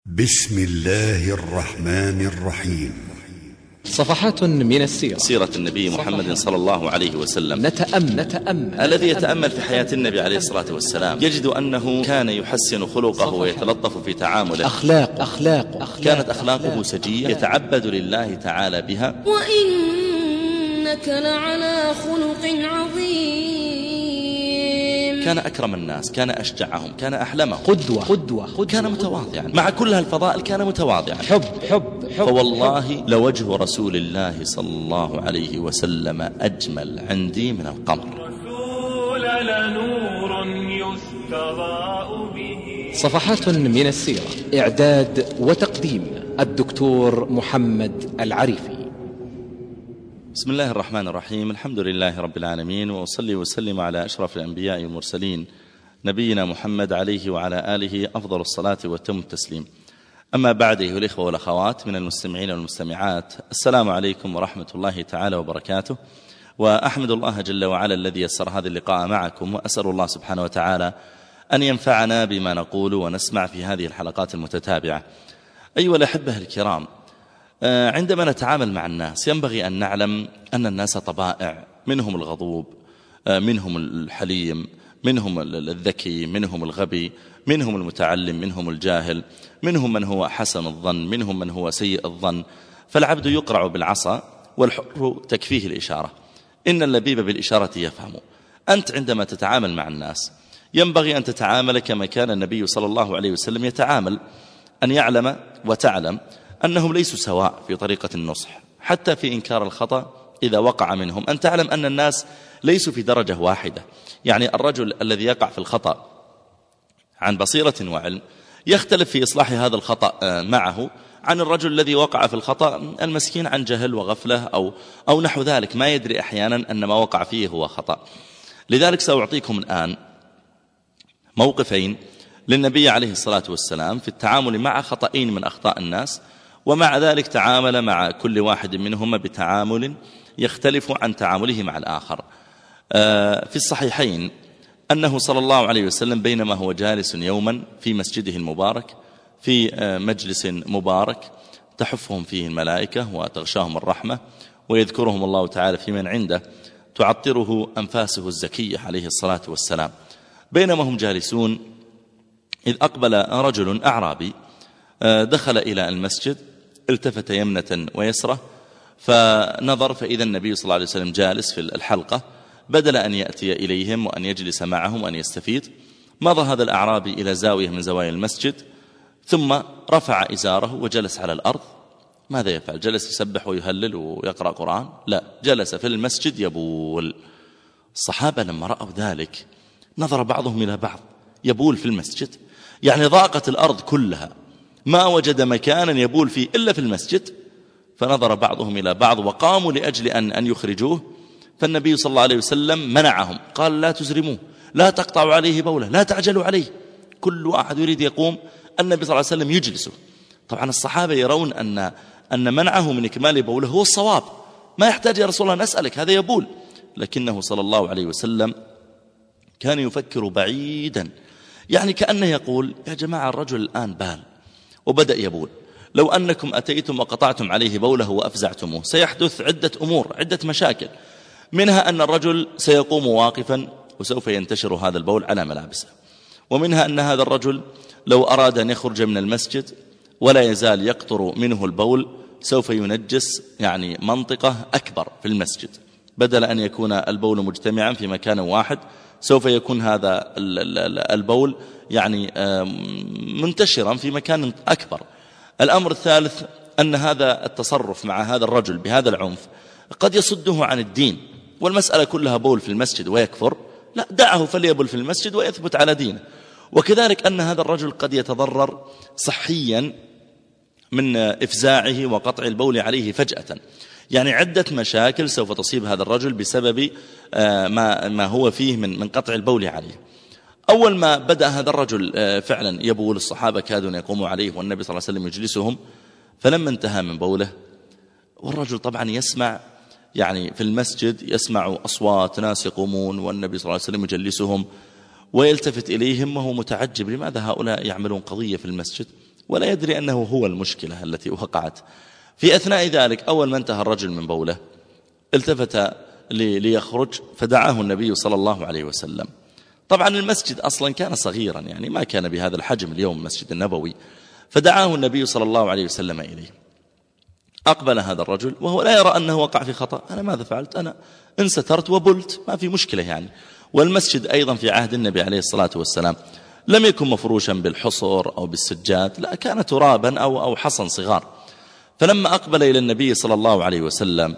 بسم الله الرحمن الرحيم. صفحات من السيرة. سيرة النبي محمد صلى الله عليه وسلم. نتأمل. الذي يتأمل في حياة النبي عليه الصلاة والسلام يجد أنه كان يحسن خلقه ويتلطف في تعامله. كانت أخلاقه سجية يتعبد لله تعالى بها. وإنك لعلى خلق عظيم. كان أكرم الناس، كان أشجعهم، كان أحلمهم، قدوة. كان متواضعا مع كل هالفضائل، كان متواضعا. حب. فوالله لوجه رسول الله صلى الله عليه وسلم أجمل عندي من القمر. رسول لنور يستضاء به. صفحات من السيرة. إعداد وتقديم الدكتور محمد العريفي. بسم الله الرحمن الرحيم. الحمد لله رب العالمين، وأصلي وسلم على أشرف الأنبياء والمرسلين نبينا محمد عليه وعلى آله أفضل الصلاة وتم التسليم. أما بعد، أيها الإخوة والأخوات من المستمعين والمستمعات، السلام عليكم ورحمة الله تعالى وبركاته. وأحمد الله جل وعلا الذي يسر هذا اللقاء معكم، وأسأل الله سبحانه وتعالى أن ينفعنا بما نقول ونسمع في هذه الحلقات المتتابعة. أيها الأحبة الكرام، عندما نتعامل مع الناس ينبغي أن نعلم أن الناس طبائع، منهم الغضوب، منهم الحليم، منهم الذكي، منهم الغبي، منهم المتعلم، منهم الجاهل، منهم من هو حسن الظن، منهم من هو سيء الظن. فالعبد يقرع بالعصا والحر تكفيه الإشارة، إن اللبيب بالإشارة يفهم. أنت عندما تتعامل مع الناس ينبغي أن تتعامل كما كان النبي صلى الله عليه وسلم يتعامل، أن يعلم وتعلم أنهم ليسوا سواء في طريقة النصح، حتى في إنكار الخطأ إذا وقع منهم، أن تعلم أن الناس ليسوا في درجة واحدة. يعني الرجل الذي يقع في الخطأ عن بصيرة وعلم يختلف في إصلاح هذا الخطأ معه عن الرجل الذي وقع في الخطأ المسكين عن جهل وغفلة أو نحو ذلك، ما يدري أحيانا أن ما وقع فيه هو خطأ. لذلك سأعطيكم الآن موقفين للنبي عليه الصلاة والسلام في التعامل مع خطأين من أخطاء الناس، ومع ذلك تعامل مع كل واحد منهما بتعامل يختلف عن تعامله مع الآخر. في الصحيحين أنه صلى الله عليه وسلم بينما هو جالس يوما في مسجده المبارك في مجلس مبارك تحفهم فيه الملائكة وتغشاهم الرحمة ويذكرهم الله تعالى في من عنده تعطره أنفاسه الزكية عليه الصلاة والسلام، بينما هم جالسون إذ أقبل رجل أعرابي دخل إلى المسجد، التفت يمنة ويسرة فنظر فإذا النبي صلى الله عليه وسلم جالس في الحلقة، بدل أن يأتي إليهم وأن يجلس معهم وأن يستفيد، مضى هذا الأعرابي إلى زاوية من زوايا المسجد ثم رفع إزاره وجلس على الأرض. ماذا يفعل؟ جلس يسبح ويهلل ويقرأ قرآن؟ لا، جلس في المسجد يبول. الصحابة لما رأوا ذلك نظر بعضهم إلى بعض، يبول في المسجد؟ يعني ضاقت الأرض كلها ما وجد مكانا يبول فيه إلا في المسجد. فنظر بعضهم إلى بعض وقاموا لأجل أن يخرجوه، فالنبي صلى الله عليه وسلم منعهم، قال لا تزرموه، لا تقطعوا عليه بوله، لا تعجلوا عليه. كل واحد يريد يقوم، النبي صلى الله عليه وسلم يجلسه. طبعا الصحابة يرون أن منعه من إكمال بوله هو الصواب، ما يحتاج يا رسول الله نسألك، هذا يبول. لكنه صلى الله عليه وسلم كان يفكر بعيدا، يعني كأنه يقول يا جماعة الرجل الآن بال وبدأ يبول، لو أنكم أتيتم وقطعتم عليه بوله وأفزعتموه سيحدث عدة أمور، عدة مشاكل، منها أن الرجل سيقوم واقفا وسوف ينتشر هذا البول على ملابسه، ومنها أن هذا الرجل لو أراد أن يخرج من المسجد ولا يزال يقطر منه البول سوف ينجس يعني منطقة أكبر في المسجد، بدل أن يكون البول مجتمعا في مكان واحد سوف يكون هذا البول يعني منتشرا في مكان أكبر. الأمر الثالث أن هذا التصرف مع هذا الرجل بهذا العنف قد يصده عن الدين، والمسألة كلها بول في المسجد ويكفر، لا، دعه فليبول في المسجد ويثبت على دينه. وكذلك أن هذا الرجل قد يتضرر صحيا من إفزاعه وقطع البول عليه فجأة، يعني عدة مشاكل سوف تصيب هذا الرجل بسبب ما هو فيه من قطع البول عليه. أول ما بدأ هذا الرجل فعلا يبول، الصحابة كادوا يقوموا عليه والنبي صلى الله عليه وسلم يجلسهم، فلما انتهى من بوله والرجل طبعا يسمع يعني في المسجد يسمع أصوات ناس يقومون والنبي صلى الله عليه وسلم يجلسهم، ويلتفت إليهم وهو متعجب لماذا هؤلاء يعملون قضية في المسجد، ولا يدري أنه هو المشكلة التي وقعت. في أثناء ذلك أول ما انتهى الرجل من بوله التفت ليخرج، فدعاه النبي صلى الله عليه وسلم. طبعا المسجد أصلا كان صغيرا، يعني ما كان بهذا الحجم اليوم المسجد النبوي، فدعاه النبي صلى الله عليه وسلم إليه. أقبل هذا الرجل وهو لا يرى أنه وقع في خطأ، أنا ماذا فعلت؟ أنا انسترت وبلت، ما في مشكلة يعني. والمسجد أيضا في عهد النبي عليه الصلاة والسلام لم يكن مفروشا بالحصر أو بالسجاد، لا، كان ترابا أو حصن صغار. فلما أقبل إلى النبي صلى الله عليه وسلم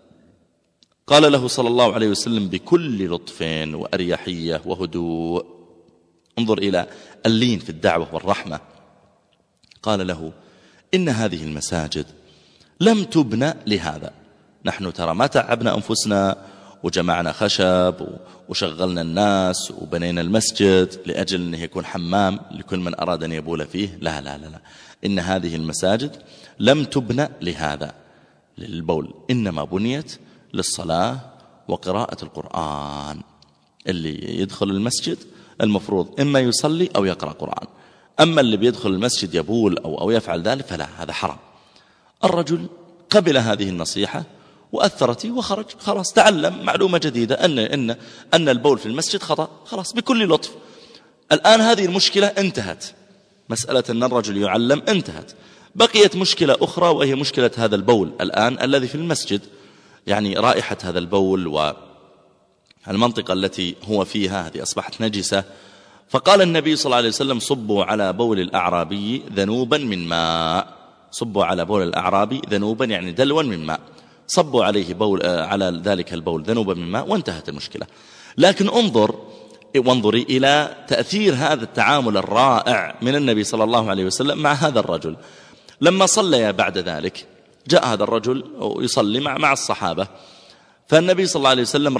قال له صلى الله عليه وسلم بكل لطف وأريحية وهدوء، انظر إلى اللين في الدعوة والرحمة، قال له: إن هذه المساجد لم تبنى لهذا، نحن ترى ما تعبنا أنفسنا وجمعنا خشب وشغلنا الناس وبنينا المسجد لأجل أنه يكون حمام لكل من أراد أن يبول فيه، لا لا لا لا، إن هذه المساجد لم تبنى لهذا للبول، إنما بنيت للصلاة وقراءة القرآن. اللي يدخل المسجد المفروض إما يصلي أو يقرأ قرآن، أما اللي بيدخل المسجد يبول أو يفعل ذلك فلا، هذا حرام. الرجل قبل هذه النصيحة وأثرت وخرج، خلاص تعلم معلومة جديدة أن البول في المسجد خطأ، خلاص بكل لطف. الآن هذه المشكلة انتهت، مسألة أن الرجل يعلم انتهت. بقيت مشكلة أخرى وهي مشكلة هذا البول الآن الذي في المسجد، يعني رائحة هذا البول والمنطقة التي هو فيها هذه أصبحت نجسة. فقال النبي صلى الله عليه وسلم: صبوا على بول الأعرابي ذنوبا من ماء، صبوا على بول الأعرابي ذنوبا يعني دلوا من ماء، صبوا عليه على ذلك البول ذنوبا من ماء وانتهت المشكلة. لكن وانظري إلى تأثير هذا التعامل الرائع من النبي صلى الله عليه وسلم مع هذا الرجل. لما صلى بعد ذلك جاء هذا الرجل يصلي مع الصحابة، فالنبي صلى الله عليه وسلم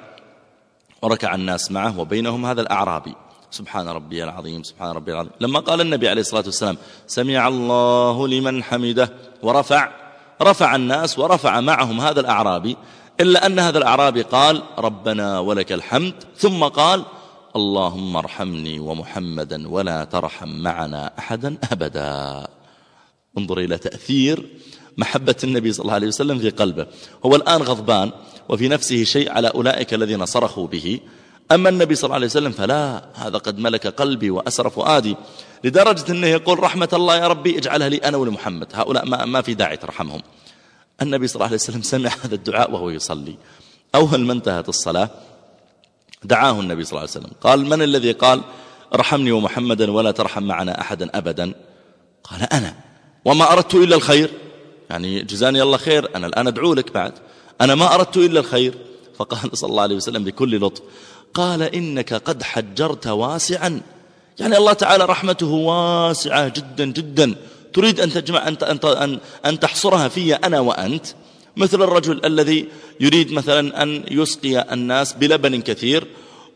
وركع الناس معه وبينهم هذا الأعرابي. سبحان ربي العظيم، سبحان ربي العظيم. لما قال النبي عليه الصلاة والسلام: سمع الله لمن حمده، رفع الناس ورفع معهم هذا الأعرابي، إلا أن هذا الأعرابي قال: ربنا ولك الحمد، ثم قال: اللهم ارحمني ومحمدا ولا ترحم معنا أحدا أبدا. انظر إلى تأثير محبة النبي صلى الله عليه وسلم في قلبه. هو الآن غضبان وفي نفسه شيء على أولئك الذين صرخوا به، أما النبي صلى الله عليه وسلم فلا، هذا قد ملك قلبي وأسر فؤادي، لدرجة أنه يقول: رحمة الله يا ربي اجعلها لي أنا ولمحمد، هؤلاء ما في داعي ترحمهم. النبي صلى الله عليه وسلم سمع هذا الدعاء وهو يصلي. أول ما انتهت الصلاة دعاه النبي صلى الله عليه وسلم، قال: من الذي قال ارحمني ومحمدا ولا ترحم معنا أحدا أبدا؟ قال: أنا، وما أردت إلا الخير، يعني جزاني الله خير، أنا الآن أدعو لك بعد، أنا ما أردت إلا الخير. فقال صلى الله عليه وسلم بكل لطف، قال: إنك قد حجرت واسعا، يعني الله تعالى رحمته واسعة جدا جدا، تريد أن تجمع أن تحصرها في أنا وأنت، مثل الرجل الذي يريد مثلا أن يسقي الناس بلبن كثير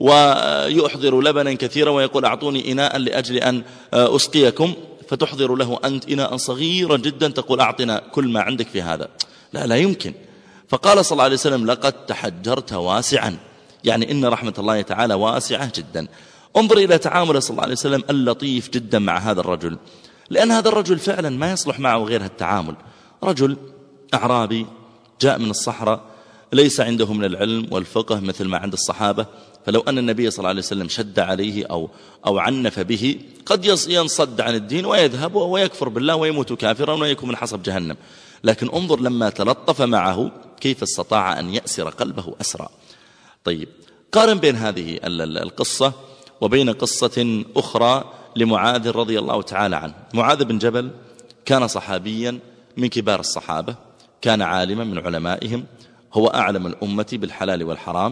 ويحضر لبنا كثيرا ويقول: أعطوني إناء لأجل أن أسقيكم، فتحضر له أنت إناء صغيرا جدا تقول: أعطنا كل ما عندك في هذا، لا يمكن. فقال صلى الله عليه وسلم: لقد تحجرت واسعا، يعني إن رحمة الله تعالى واسعة جدا. انظر إلى تعامل صلى الله عليه وسلم اللطيف جدا مع هذا الرجل، لأن هذا الرجل فعلا ما يصلح معه غير التعامل. رجل أعرابي جاء من الصحراء، ليس عنده من العلم والفقه مثل ما عند الصحابة، فلو أن النبي صلى الله عليه وسلم شد عليه أو عنف به قد ينصد عن الدين ويذهب ويكفر بالله ويموت كافرا ويكون من حصب جهنم. لكن انظر لما تلطف معه كيف استطاع أن يأسر قلبه أسرى. طيب، قارن بين هذه القصة وبين قصة أخرى لمعاذ رضي الله تعالى عنه. معاذ بن جبل كان صحابيا من كبار الصحابة، كان عالما من علمائهم، هو أعلم الأمة بالحلال والحرام،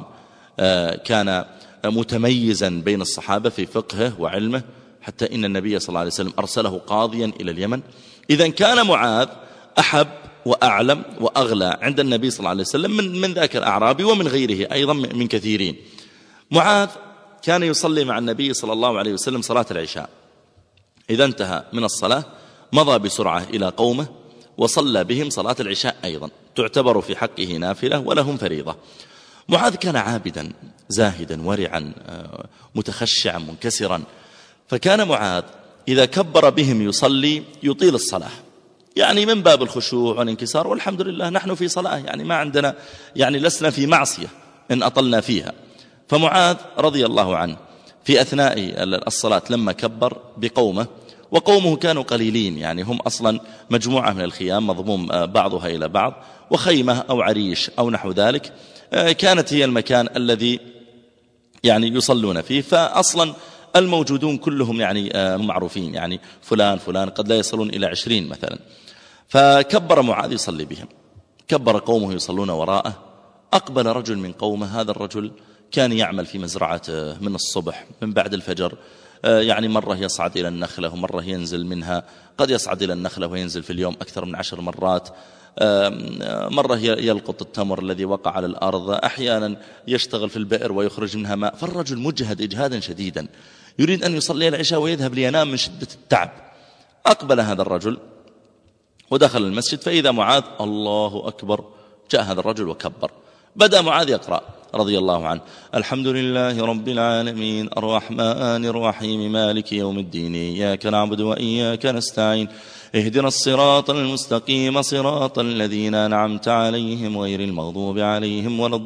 كان متميزا بين الصحابة في فقهه وعلمه، حتى إن النبي صلى الله عليه وسلم أرسله قاضيا إلى اليمن. إذن كان معاذ أحب وأعلم وأغلى عند النبي صلى الله عليه وسلم من ذاك الأعرابي ومن غيره أيضا من كثيرين. معاذ كان يصلي مع النبي صلى الله عليه وسلم صلاة العشاء، إذا انتهى من الصلاة مضى بسرعة إلى قومه وصلى بهم صلاة العشاء أيضا، تعتبر في حقه نافلة ولهم فريضة. معاذ كان عابدا زاهدا ورعا متخشعا منكسرا، فكان معاذ إذا كبر بهم يصلي يطيل الصلاة، يعني من باب الخشوع والانكسار، والحمد لله نحن في صلاة، يعني ما عندنا، يعني لسنا في معصية إن أطلنا فيها. فمعاذ رضي الله عنه في أثناء الصلاة لما كبر بقومه، وقومه كانوا قليلين، يعني هم أصلا مجموعة من الخيام مضموم بعضها إلى بعض، وخيمة أو عريش أو نحو ذلك كانت هي المكان الذي يعني يصلون فيه. فأصلا الموجودون كلهم يعني معروفين، يعني فلان فلان، قد لا يصلون إلى 20 مثلا. فكبر معاذ يصلي بهم، كبر قومه يصلون وراءه. أقبل رجل من قومه، هذا الرجل كان يعمل في مزرعته من الصبح من بعد الفجر، يعني مرة يصعد إلى النخلة ومرة ينزل منها، قد يصعد إلى النخلة وينزل في اليوم أكثر من 10 مرات، مرة يلقط التمر الذي وقع على الأرض، أحيانا يشتغل في البئر ويخرج منها ماء. فالرجل مجهد إجهادا شديدا، يريد أن يصلي العشاء ويذهب لينام من شدة التعب. أقبل هذا الرجل ودخل المسجد، فإذا معاذ الله أكبر، جاء هذا الرجل وكبر. بدأ معاذ يقرأ رضي الله عنه: الحمد لله رب العالمين الرحمن الرحيم مالك يوم الدين إياك نعبد وإياك نستعين اهدنا الصراط المستقيم صراط الذين أنعمت عليهم غير المغضوب عليهم ولا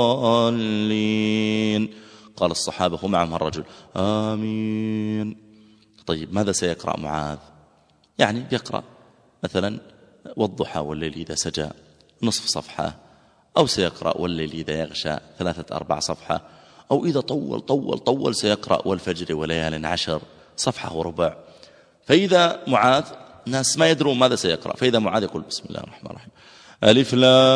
الضالين. قال الصحابة معهم الرجل: آمين. طيب ماذا سيقرأ معاذ؟ يعني يقرأ مثلا والضحى والليل إذا سجى نصف صفحة، أو سيقرأ والليل إذا يغشى 3-4 صفحة، أو إذا طول سيقرأ والفجر وليال 10 صفحة وربع. فإذا معاذ، ناس ما يدرون ماذا سيقرأ، فإذا معاذ يقول: بسم الله الرحمن الرحيم ألف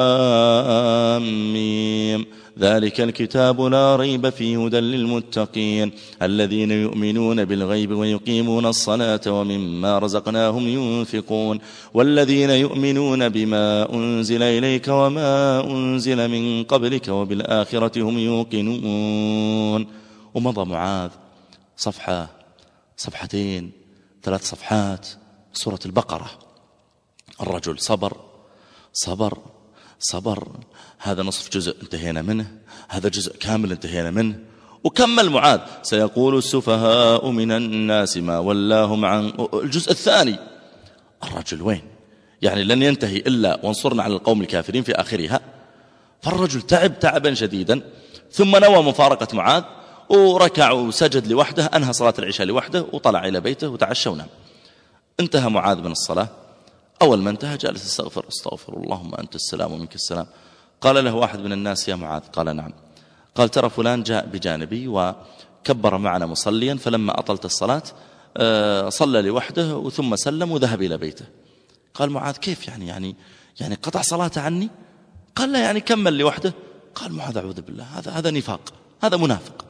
لام ميم ذلك الكتاب لا ريب فيه هدى للمتقين الذين يؤمنون بالغيب ويقيمون الصلاة ومما رزقناهم ينفقون والذين يؤمنون بما أنزل إليك وما أنزل من قبلك وبالآخرة هم يوقنون. ومضى معاذ صفحة، صفحتين، 3 صفحات سورة البقرة. الرجل صبر، هذا نصف جزء انتهينا منه، هذا جزء كامل انتهينا منه. وكمل معاذ: سيقول السفهاء من الناس ما ولاهم عن الجزء الثاني. الرجل وين؟ يعني لن ينتهي إلا وانصرنا على القوم الكافرين في آخرها. فالرجل تعب تعبا شديدا، ثم نوى مفارقة معاذ وركع وسجد لوحده، أنهى صلاة العشاء لوحده وطلع إلى بيته وتعشى ونام. انتهى معاذ من الصلاة، أول ما انتهى جالس استغفر اللهم أنت السلام ومنك السلام. قال له واحد من الناس: يا معاذ. قال: نعم. قال: ترى فلان جاء بجانبي وكبر معنا مصليا، فلما أطلت الصلاة صلى لوحده ثم سلم وذهب إلى بيته. قال معاذ: كيف يعني قطع صلاته عني؟ قال: لا، يعني كمل لوحده. قال معاذ: أعوذ بالله، هذا نفاق، هذا منافق.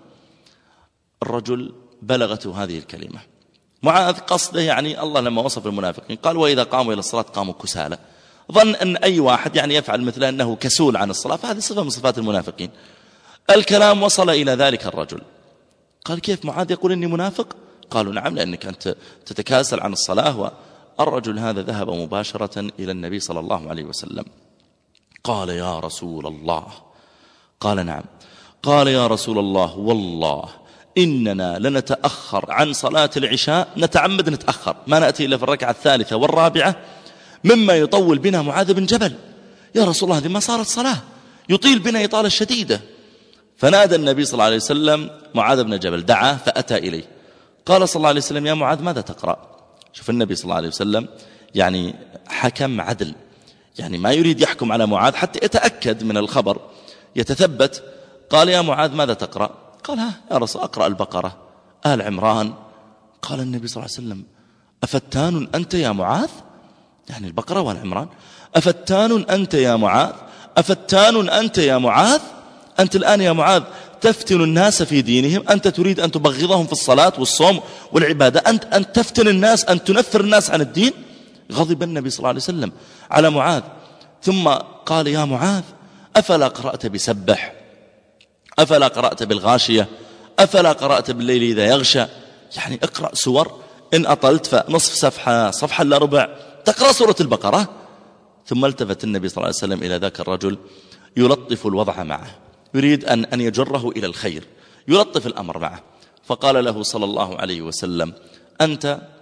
الرجل بلغته هذه الكلمة. معاذ قصده يعني الله لما وصف المنافقين قال: وإذا قاموا إلى الصلاة قاموا كسالى. ظن أن أي واحد يعني يفعل مثل أنه كسول عن الصلاة، فهذه صفة من صفات المنافقين. الكلام وصل إلى ذلك الرجل. قال: كيف معاذ يقول إني منافق؟ قالوا: نعم، لأنك أنت تتكاسل عن الصلاة. والرجل هذا ذهب مباشرة إلى النبي صلى الله عليه وسلم. قال: يا رسول الله. قال: نعم. قال: يا رسول الله، والله إننا لنتأخر عن صلاة العشاء، نتعمد نتأخر، ما نأتي إلا في الركعة 3 والرابعة، مما يطول بنا معاذ بن جبل. يا رسول الله، هذه ما صارت صلاة، يطيل بنا إطالة شديدة. فنادى النبي صلى الله عليه وسلم معاذ بن جبل، دعاه فأتى إليه. قال صلى الله عليه وسلم: يا معاذ ماذا تقرأ؟ شوف النبي صلى الله عليه وسلم يعني حكم عدل، يعني ما يريد يحكم على معاذ حتى يتأكد من الخبر، يتثبت. قال: يا معاذ ماذا تقرأ؟ قال: يا رسول أقرأ البقرة، آل عمران. قال النبي صلى الله عليه وسلم: أفتان أنت يا معاذ؟ يعني البقرة وآل عمران. أفتان أنت يا معاذ؟ أفتان أنت يا معاذ؟ أنت الآن يا معاذ تفتن الناس في دينهم، أنت تريد أن تبغضهم في الصلاة والصوم والعبادة، أنت تفتن الناس، أن تنفر الناس عن الدين. غضب النبي صلى الله عليه وسلم على معاذ، ثم قال: يا معاذ أفلا قرأت بسبح؟ أفلا قرأت بالغاشية؟ أفلا قرأت بالليل إذا يغشى؟ يعني اقرأ سور، إن أطلت فنصف صفحة، صفحة إلا ربع، تقرأ سورة البقرة. ثم التفت النبي صلى الله عليه وسلم إلى ذاك الرجل يلطف الوضع معه، يريد أن يجره إلى الخير، يلطف الأمر معه. فقال له صلى الله عليه وسلم: أنت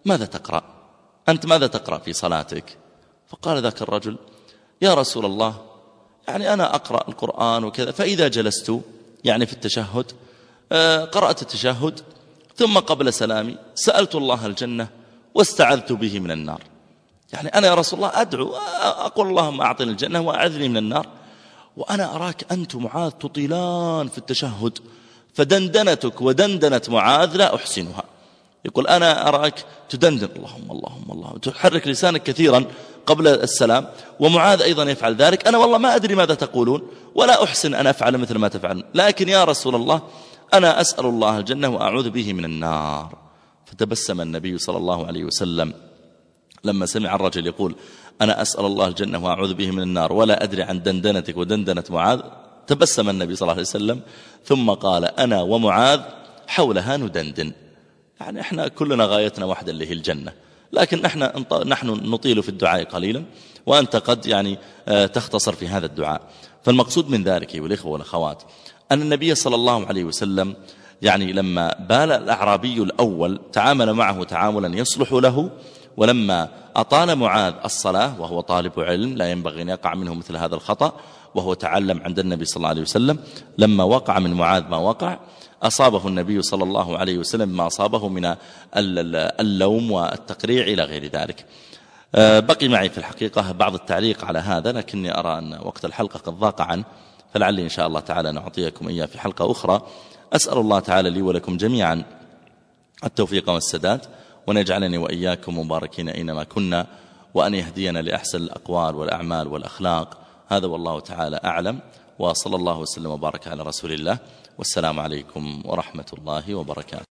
ماذا تقرأ؟ أنت ماذا تقرأ في صلاتك؟ فقال ذاك الرجل: يا رسول الله، يعني أنا أقرأ القرآن وكذا، فإذا جلست يعني في التشهد قرأت التشهد، ثم قبل سلامي سألت الله الجنة واستعذت به من النار. يعني أنا يا رسول الله أدعو أقول اللهم أعطني الجنة وأعذني من النار، وأنا أراك أنت معاذ تطيلان في التشهد، فدندنتك ودندنة معاذ لا أحسنها. يقول أنا أراك تدندن اللهم اللهم الله، تحرك لسانك كثيرا قبل السلام، ومعاذ أيضا يفعل ذلك. أنا والله ما أدري ماذا تقولون ولا أحسن أن أفعل مثل ما تفعل، لكن يا رسول الله أنا أسأل الله الجنة وأعوذ به من النار. فتبسم النبي صلى الله عليه وسلم لما سمع الرجل يقول أنا أسأل الله الجنة وأعوذ به من النار ولا أدري عن دندنتك ودندنة معاذ. تبسم النبي صلى الله عليه وسلم ثم قال: أنا ومعاذ حولها ندندن. يعني احنا كلنا غايتنا واحدة اللي هي الجنة، لكن نحن نطيل في الدعاء قليلا، وأنت قد يعني تختصر في هذا الدعاء. فالمقصود من ذلك أيها الإخوة والأخوات أن النبي صلى الله عليه وسلم يعني لما بال الأعرابي الأول تعامل معه تعاملا يصلح له، ولما أطال معاذ الصلاة وهو طالب علم لا ينبغي أن يقع منه مثل هذا الخطأ، وهو تعلم عند النبي صلى الله عليه وسلم، لما وقع من معاذ ما وقع أصابه النبي صلى الله عليه وسلم ما أصابه من اللوم والتقريع إلى غير ذلك. بقي معي في الحقيقة بعض التعليق على هذا، لكني أرى أن وقت الحلقة قد ضاق عنه، فلعلي إن شاء الله تعالى نعطيكم إياه في حلقة أخرى. أسأل الله تعالى لي ولكم جميعا التوفيق والسداد، وأن يجعلني وإياكم مباركين أينما كنا، وأن يهدينا لأحسن الأقوال والأعمال والأخلاق. هذا والله تعالى أعلم، وصلى الله وسلم وبارك على رسول الله، والسلام عليكم ورحمة الله وبركاته.